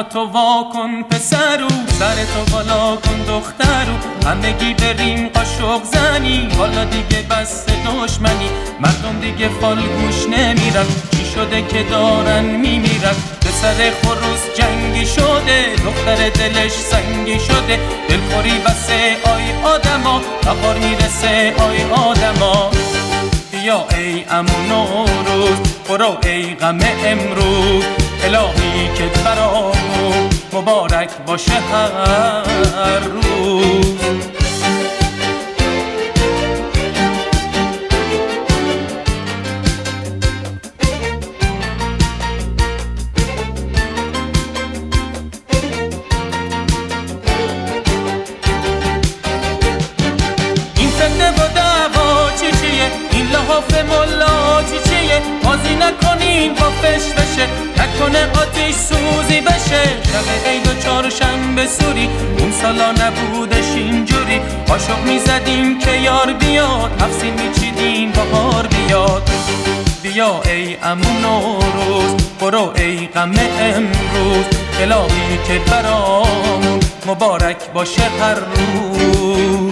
تو وا کن پسرو، سرتو بالا کن دخترو، همگی بریم قاشق زنی، حالا دیگه بس دشمنی، مردم دیگه فالگوش نمیرن، چی شده که دارن میمیرن، به سر خروس جنگی شده، دختر دلش سنگی شده، دلخوری بسه آی آدما، بهار میرسه آی آدما. بیا ای عمو نوروز، برو ای غم امروز، الهی که برامون مبارک باشه هر روز. این فتنه و دعوا چی چیه، این لحاف ملا چی چیه، بازی نکنین با فشفشه، نکنه آتیش سوزی بشه. شب عید و چهارشنبه سوری، اون سالا نبودش اینجوری، قاشق میزدیم که یار بیاد، حفظی میچیدیم بهار بیاد. بیا ای عمو نوروز، برو ای غم امروز، الهی که برامون مبارک باشه هر روز.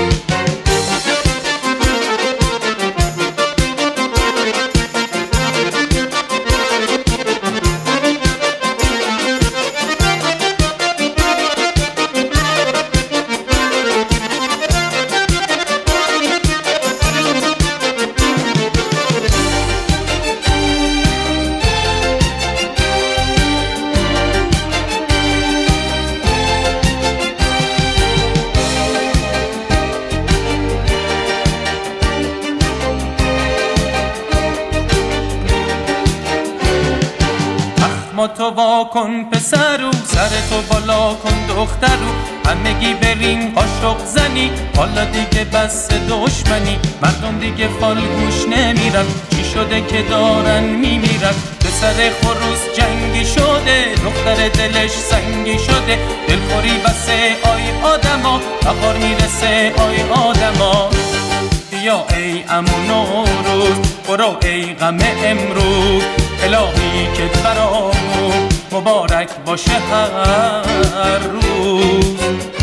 تو وا کن پسرو، سرتو بالا کن دخترو، همگی بریم قاشق زنی، حالا دیگه بس دشمنی، مردم دیگه فالگوش نمیرن، چی شده که دارن میمیرن، به سر خروس جنگی شده، دختر دلش سنگی شده، دلخوری بسه آی آدما، بهار میرسه آی آدما. بیا ای عمو نوروز، برو ای غم امروز، الهی که برامون مبارک باشه هر روز.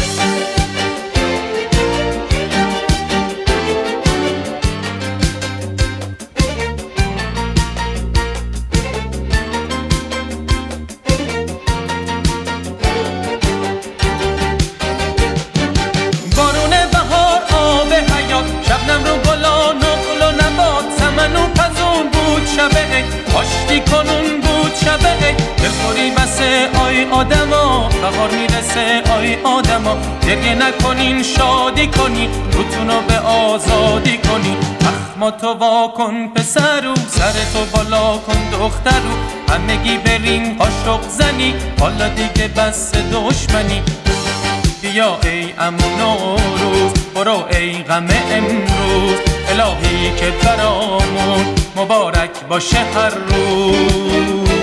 بارون بهار آب حیات، شبنم رو گلان و گل و نبات، سمن و پزون بود شب عید، آشتی کنون بود شب عید، دلخوری بسه آی آدما، بهار میرسه آی آدما، گریه نکنین شادی کنین، روتونو به آزادی کنین. تو وا کن پسرو، سرتو بالا کن دخترو، همگی بریم قاشق زنی، حالا دیگه بس دشمنی. بیا ای عمو نوروز، برو ای غم امروز، الهی که برامون مبارک باشه هر روز.